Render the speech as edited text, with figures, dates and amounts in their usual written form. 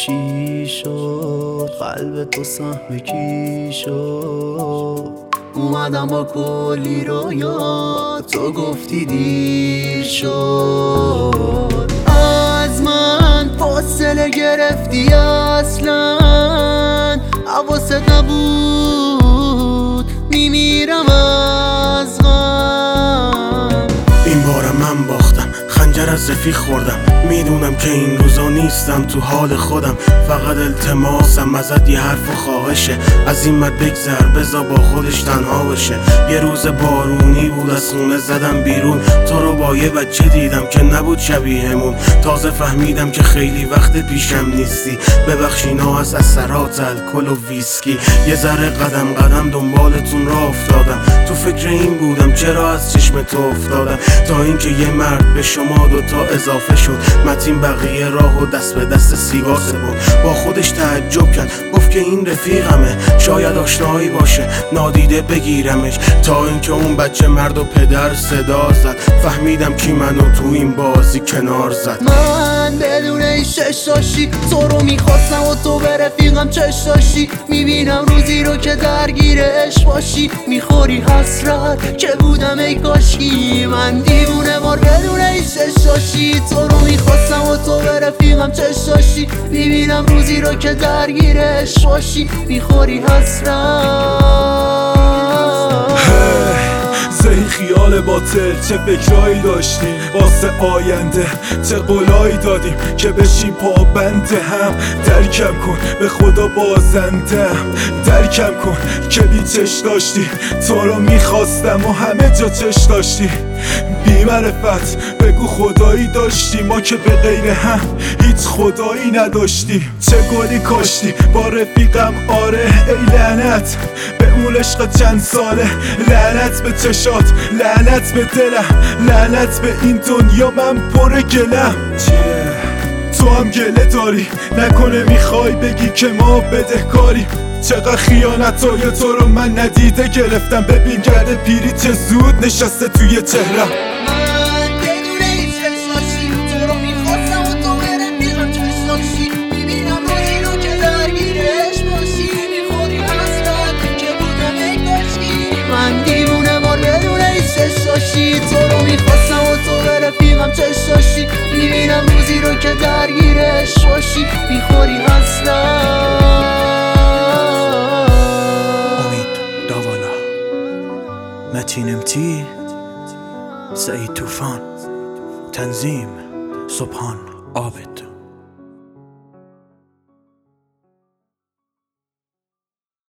چی شد؟ قلب تو سهم کی شد؟ اومدم با کلی رویا، تو گفتی دیر شد. از من فاصله گرفتی اصلا، حواست نبود میمیرم از غم. این بارم من باختم، خنجر از رفیق خوردم. میدونم که این روزا نیستم تو حال خودم. فقط التماسم ازت یه حرف و خواهشه، از این مد بگذر بذار با خودش تنها بشه. یه روز بارونی بود از خونه زدم بیرون، تو رو با یه بچه دیدم که نبود شبیهمون. تازه فهمیدم که خیلی وقت پیشم نیستی. ببخشینا از اثرات الکل و ویسکی. یه ذره قدم قدم دنبالتون را افتادم، تو فکر این بودم چرا از چشم تو افتادم. تا اینکه یه مرد به شما دوتا اضافه شد، متین بقیه راه و دست به دست سیگار سپرد. با خودش تعجب کرد، گفت که این رفیقمه، شاید آشنایی باشه نادیده بگیرمش. تا اینکه اون بچه مرد و پدر صدا زد، فهمیدم کی منو تو این بازی کنار زد. من بدون این ششاشی تو رو میخواستم و تو به رفیقم چشاشی. میبینم روزی رو که درگیرش باشی، میخوری حسرت که بودم ای کاشکی. من دیوونه مار بدون این ششاشی تو رو میخواستم و تو به رفیقم چشاشی. میبینم روزی رو که درگیرش باشی، میخوری حسرت. این خیال باطل چه فکرایی داشتیم واسه آینده، چه قولایی دادیم که بشیم پابنده هم. درکم کن به خدا بازندم، درکم کن که بی چش داشتی. تو رو میخواستم و همه جا چش داشتی. بی معرفت بگو خدایی داشتی، ما که به غیر هم هیچ خدایی نداشتی. چه گلی کاشتی با رفیقم آره، ای لعنت به اون عشق چند ساله. لعنت به چشات، لعنت به دلم، لعنت به این دنیا من پر گلم. تو هم گله داری نکنه میخوای بگی که ما بدهکاری. چقدر خیانتای تو رو من ندیده گرفتم. ببین گرد پیری چه زود نشسته توی چهرم. من دیوونه مار بدون این ششاشی تو رو میخواستم و تو به رفیقم چشاشی. میبینم روزی رو که درگیرش باشی، میخوری حسرت. امید داوالا، متین امتی، سعید طوفان، تنظیم سبحان عابد.